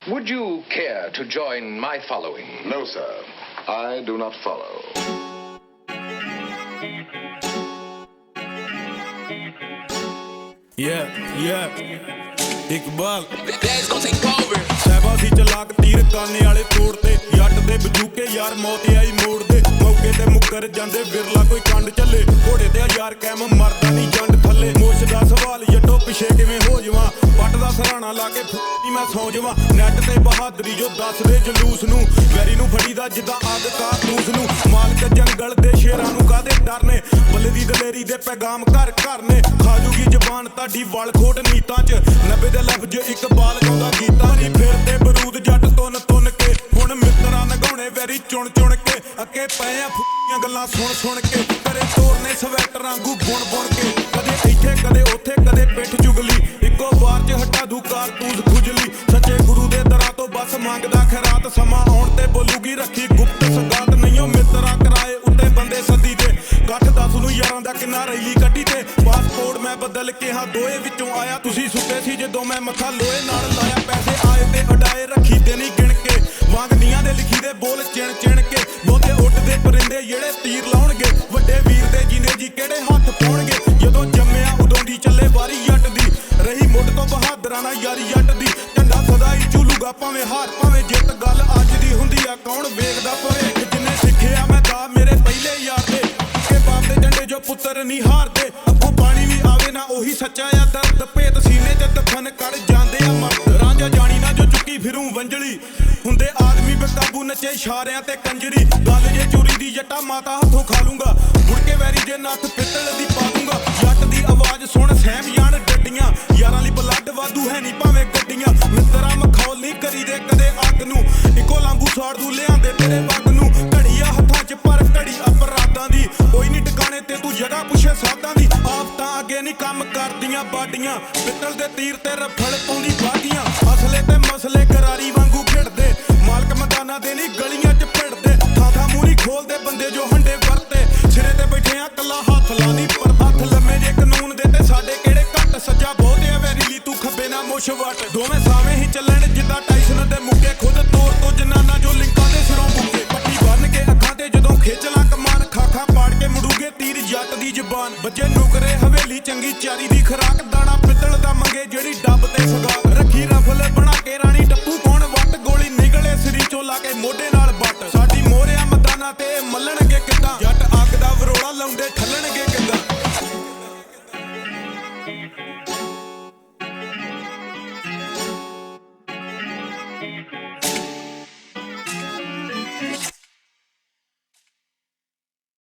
Would you care to join my following? No, sir. I do not follow. Yeah. Iqbal Dad's gonna take over. Sahiba ਸੀ ਚਲਾਕ ਤੀਰ ਕਾਨੇ ਵਾਲੇ ਤੋੜ ਤੇ ਜੱਟ ਦੇ ਬਜੂਕੇ ਯਾਰ ਮੌਤ ਆਈ ਮੋੜ ਦੇ ਮੌਕੇ ਤੇ ਮੁੱਕਰ ਜਾਂਦੇ ਵਿਰਲਾ ਕੋਈ ਕੰਡ ਚੱਲੇ ਘੋੜੇ ਤੇ ਯਾਰ ਕੈਮ ਮਰਦਾ ਨਹੀਂ ਜੰਡ ਥੱਲੇ ਮੋਸ਼ ਦਾ ਸਵਾਲ ਜੱਟੋ ਪਿਛੇ ਕਿਵੇਂ ਹੋ ਜਾਵਾਂ ਪੱਟ ਦਾ ਸਰਾਣਾ ਲਾ ਕੇ ਮੈਂ ਸੌ ਜਾਵਾਂ ਨੈਟ ਤੇ ਬਹਾਦਰੀ ਜੋ ਦੱਸਦੇ ਜਲੂਸ ਨੂੰ ਵੈਰੀ ਨੂੰ ਫੜੀਦਾ ਜਿੱਦਾਂ ਆਦ ਕਾਰਤੂਸ ਨੂੰ ਮਾਲਕ ਜੰਗਲ ਦੇ ਸ਼ੇਰਾਂ ਨੂੰ ਕਾਦੇ ਡਰ ਨੇ ਬੱਲੇ ਦੀ ਦਲੇਰੀ ਦੇ ਪੈਗਾਮ ਘਰ ਘਰ ਨੇ ਖਾਜੂਗੀ ਜ਼ਬਾਨ ਤੁਹਾਡੀ ਵਲ ਖੋਟ ਨੀਤਾਂ 'ਚ 90 ਦੇ ਲਫ਼ਜ਼ ਇਕਬਾਲ ਗਾਉਂਦਾ ਗੀਤਾਂ ਨਹੀਂ ਫਿਰਦੇ ਬਰੂਦ ਜੱਟ ਤੁੰਨ ਤੁੰਨ ਕੇ ਹੁਣ ਮਿੱਤਰਾਂ ਨਗਾਉਣੇ ਵੈਰੀ ਚੁਣ ਚੁਣ ਕੇ ਅੱਗੇ ਪਏ ਆ ਫੁੱਟੀਆਂ ਗੱਲਾਂ ਸੁਣ ਸੁਣ ਕੇ ਕਰੇ ਤੋਰਨੇ ਸਵੈਟਰ ਵਾਂਗੂ ਬੁਣ ਬੁਣ ਕੇ ਕਦੇ ਇੱਥੇ ਕਦੇ ਉੱਥੇ ਕਦੇ ਪਿੱਠ ਚੁਗਲੀ ਇੱਕੋ ਵਾਰ 'ਚ ਹਟਾ ਦੂ ਕਾਰਤੂਸ ਖੁਜਲੀ ਸੱਚੇ ਗੁਰੂ ਦੇ ਦਰਾਂ ਤੋਂ ਬਸ ਮੰਗਦਾ ਖੈਰਾਤ ਸਮਾਂ ਆਉਣ ਤੇ ਬੋਲੂਗੀ ਰੱਖੀ ਗੁਪਤ ਸਗਾਤ ਨਹੀਂਓ ਮਿੱਤਰਾਂ ਕਰਾਏ ਉੱਤੇ ਬੰਦੇ ਸੱਦੀ ਤੇ ਗੱਠ 10 ਨੂੰ ਯਾਰਾਂ ਦਾ ਕਿੰਨਾ ਰੈਲੀ ਕੱਢੀ ਤੇ ਪਾਸਪੋਰਟ ਮੈਂ ਬਦਲ ਕੇ ਹਾਂ ਦੋਏ ਵਿੱਚੋਂ ਆਇਆ ਤੁਸੀਂ ਸੁੱਤੇ ਸੀ ਜਦੋਂ ਮੈਂ ਮੱਥਾ ਲੋਹੇ ਨਾਲ ਲਾਇਆ ਪੈਸੇ ਆਏ ਤੇ ਉਡਾਏ ਰੱਖੀ ਤੇ ਨਹੀਂ ਗਿਣ ਕੇ ਵਾਂਗਦੀਆਂ ਦੇ ਲਿਖੀ ਦੇ ਬੋਲ ਚਿਣ ਚਿਣ ਕੇ ਬਹੁਤੇ ਉੱਡਦੇ ਪਰਿੰਦੇ ਜਿਹੜੇ ਤੀਰ ਲਾਉਣਗੇ ਵੱਡੇ ਵੀਰ ਦੇ ਜਿੰਦੇ ਜੀ ਕਿਹੜੇ ਹੱਥ ਪਾਉਣਗੇ ਜਦੋਂ ਜੰਮਿਆ ਉਦੋਂ ਦੀ ਚੱਲੇ ਵਾਰੀ ਜੱਟ ਦੀ ਰਹੀ ਮੁੱਢ ਤੋਂ ਬਹਾਦਰਾਂ ਨਾਲ ਯਾਰੀ ਜੱਟ ਦੀ ਝੰਡਾ ਸਦਾ ਹੀ ਝੂਲੂਗਾ ਭਾਵੇਂ ਹਾਰ ਭਾਵੇਂ ਜਿੱਤ ਗੱਲ ਅੱਜ ਦੀ ਹੁੰਦੀ ਆ ਕੌਣ ਵੇਖਦਾ ਭਵਿੱਖ ਜਿੰਨੇ ਸਿੱਖਿਆ ਮੈਂ ਤਾਂ ਮੇਰੇ ਪਹਿਲੇ ਯਾਰ ਦੇ ਕਿ ਬਾਪ ਦੇ ਝੰਡੇ ਜੋ ਪੁੱਤਰ ਨਹੀਂ ਹਾਰਦੇ ਅੱਗੋਂ ਪਾਣੀ ਵੀ ਆਵੇ ਨਾ ਉਹੀ ਸੱਚਾ ਆ ਦਰਦ ਭੇਤ ਸੀਨੇ 'ਚ ਦਫਨ ਕਰ ਜਾਂਦੇ ਆ ਮਰਦ ਰਾਂਝਾ ਜਾਣੀ ਨਾ ਜੋ ਚੁੱਕੀ ਫਿਰੂ ਵੰਜਲੀ ਹੁੰਦੇ ਆਦਮੀ ਬੇਕਾਬੂ ਨੱਚੇ ਇਸ਼ਾਰਿਆਂ ਤੇ ਕੰਜਰੀ ਗੱਲ ਜੇ ਚੋਰੀ ਦੀ ਜੱਟਾ ਮਾਤਾ ਹੱਥੋਂ ਖਾ ਲੂੰਗਾ ਮੁੜ ਕੇ ਵੈਰੀ ਜੇ ਨੱਥ ਪਿੱਤਲ ਦੀ ਪਾ ਦੂੰਗਾ ਜੱਟ ਦੀ ਆਵਾਜ਼ ਸੁਣ ਸਹਿਮ ਜਾਣ ਡੱਡੀਆਂ ਯਾਰਾਂ ਲਈ ਬਲੱਡ ਵਾਧੂ ਹੈ ਨਹੀਂ ਭਾਵੇਂ ਗੱਡੀਆਂ ਮਿੱਤਰਾਂ ਮਖੌਲ ਨਹੀਂ ਕਰੀਦੇ ਕਦੇ ਅੱਗ ਨੂੰ ਇੱਕੋ ਲਾਂਬੂ ਸਾੜ ਦੂ ਲਿਆਂਦੇ ਤੇਰੇ ਵੱਗ ਨੂੰ ਘੜੀ ਆ ਹੱਥਾਂ 'ਚ ਪਰ ਘੜੀ ਅਪਰਾਧਾਂ ਦੀ ਕੋਈ ਨਹੀਂ ਟਿਕਾਣੇ ਤੇ ਤੂੰ ਜਗ੍ਹਾ ਪੁੱਛੇ ਸਾਧਾਂ ਦੀ ਆਪ ਤਾਂ ਅੱਗੇ ਨਹੀਂ ਕੰਮ ਕਰਦੀਆਂ ਬਾਡੀਆਂ ਪਿੱਤਲ ਦੇ ਤੀਰ ਤੇ ਰਫਲ ਪਾਉਂਦੀ ਬਾਗੀਆਂ ਅਸਲੇ ਤੇ